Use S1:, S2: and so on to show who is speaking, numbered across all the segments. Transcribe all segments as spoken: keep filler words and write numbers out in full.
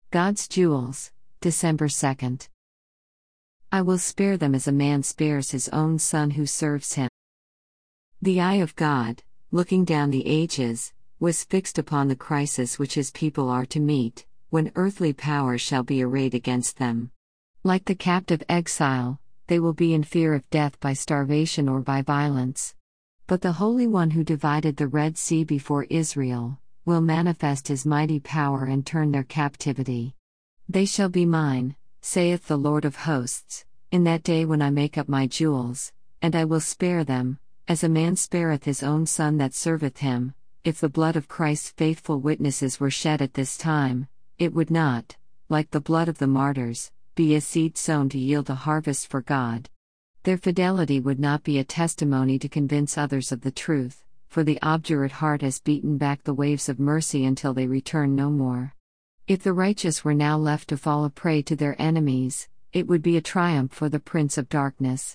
S1: God's Jewels, December second. I will spare them as a man spares his own son who serves him. The eye of God, looking down the ages, was fixed upon the crisis which his people are to meet, when earthly powers shall be arrayed against them. Like the captive exile, they will be in fear of death by starvation or by violence. But the Holy One who divided the Red Sea before Israel, will manifest his mighty power and turn their captivity. They shall be mine, saith the Lord of hosts, in that day when I make up my jewels, and I will spare them, as a man spareth his own son that serveth him. If the blood of Christ's faithful witnesses were shed at this time, it would not, like the blood of the martyrs, be a seed sown to yield a harvest for God. Their fidelity would not be a testimony to convince others of the truth, for the obdurate heart has beaten back the waves of mercy until they return no more. If the righteous were now left to fall a prey to their enemies, it would be a triumph for the Prince of Darkness.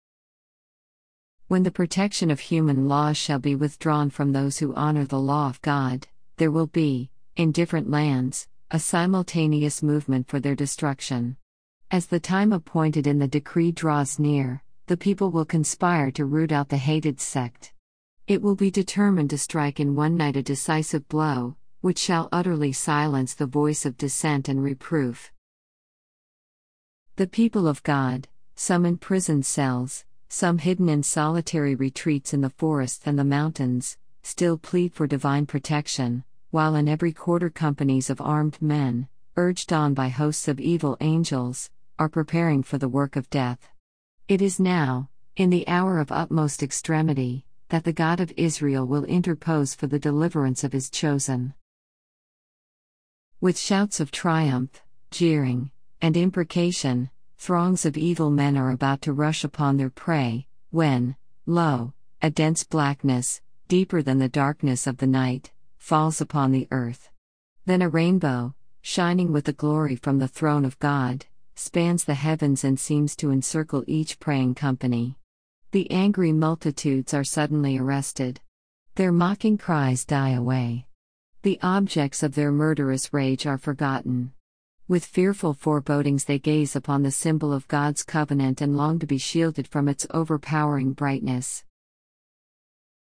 S1: When the protection of human laws shall be withdrawn from those who honor the law of God, there will be, in different lands, a simultaneous movement for their destruction. As the time appointed in the decree draws near, the people will conspire to root out the hated sect. It will be determined to strike in one night a decisive blow, which shall utterly silence the voice of dissent and reproof. The people of God, some in prison cells, some hidden in solitary retreats in the forests and the mountains, still plead for divine protection, while in every quarter companies of armed men, urged on by hosts of evil angels, are preparing for the work of death. It is now, in the hour of utmost extremity, that the God of Israel will interpose for the deliverance of his chosen. With shouts of triumph, jeering, and imprecation, throngs of evil men are about to rush upon their prey, when, lo, a dense blackness, deeper than the darkness of the night, falls upon the earth. Then a rainbow, shining with the glory from the throne of God, spans the heavens and seems to encircle each praying company. The angry multitudes are suddenly arrested. Their mocking cries die away. The objects of their murderous rage are forgotten. With fearful forebodings they gaze upon the symbol of God's covenant and long to be shielded from its overpowering brightness.